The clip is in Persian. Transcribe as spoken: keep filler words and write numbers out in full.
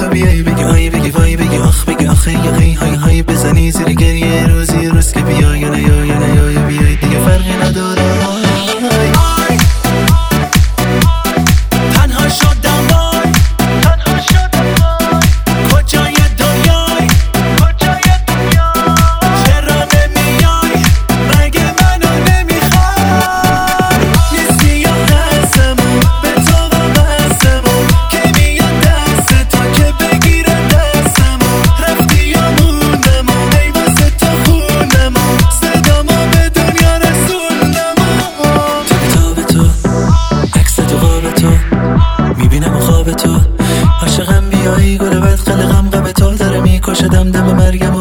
بیای بگی آی بگی وای بگی آخ بگی آخه یا هی های های بزنی زیر گریه روزی روز که بیا یا نه یا یا نه یا یا بیای دیگه فرقی نداره. آی تنها شدم وای تنها شدم وای کجای دنیای کجای دنیای چرا نمیای مگه منو نمیخوای نیستی یا هستمون به تو وابستمون که میاد دست تو که بگیره دستمون رفتی یا موندمون ای واسه تو خوندمون صدامو به دنیا رسوندمون تو کتاب تو عکس تو قاب تو میبینم خواب تو عاشقم بیایی گل بد خلقم غم تو داره میکشه دم دم مرگم